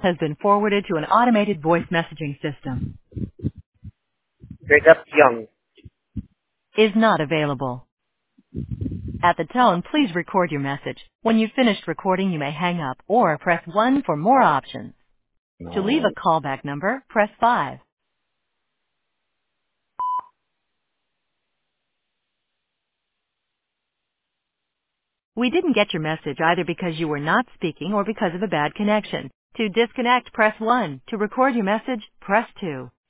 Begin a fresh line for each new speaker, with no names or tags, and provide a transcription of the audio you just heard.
has been forwarded to an automated voice messaging system.
Jacob Young.
Is not available. At the tone, please record your message. When you've finished recording, you may hang up or press 1 for more options. To leave a callback number, press 5. We didn't get your message either because you were not speaking or because of a bad connection. To disconnect, press 1. To record your message, press 2.